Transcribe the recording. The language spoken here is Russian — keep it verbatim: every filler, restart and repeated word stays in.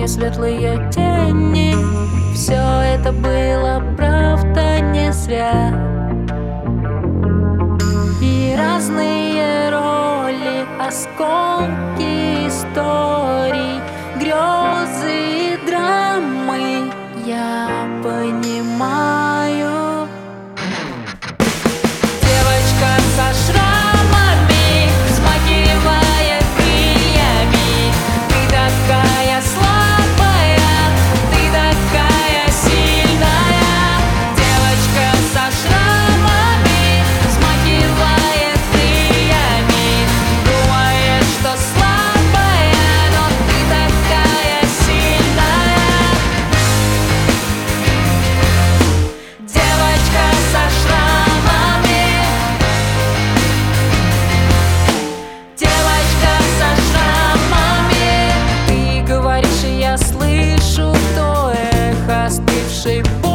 темные светлые тени. Все это было, правда, не зря. И разные роли, осколки историй, грезы и драмы я понимаю. Девочка со шрамами взмахивает крыльями. Ты такая слабая, ты такая сильная. Девочка со шрамами взмахивает крыльями. Думаешь, что слабая, но ты такая сильная. Девочка со шрамами, девочка со шрамами. Ты говоришь, и я слышу то эхо остывшей боли.